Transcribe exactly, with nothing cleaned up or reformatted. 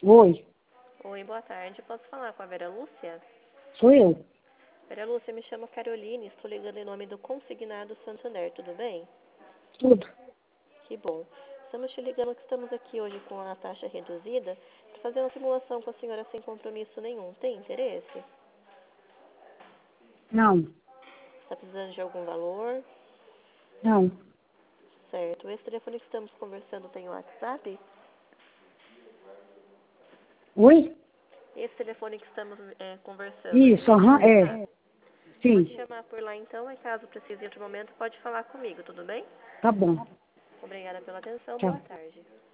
Oi, Oi, boa tarde. Posso falar com a Vera Lúcia? sou eu. Vera Lúcia, me chamo Caroline, estou ligando em nome do Consignado Santander, tudo bem? Tudo. Que bom. Estamos te ligando que estamos aqui hoje com a taxa reduzida para fazer uma simulação com a senhora sem compromisso nenhum. Tem interesse? Não, Está precisando de algum valor? não. Certo. Esse telefone que estamos conversando tem WhatsApp? Oi? Esse telefone que estamos é, conversando, ele Isso, tem aham, WhatsApp? é. Vou te Sim, chamar por lá então e caso precise em outro momento, pode falar comigo, tudo bem? tá bom. Obrigada pela atenção, boa Tchau. tarde.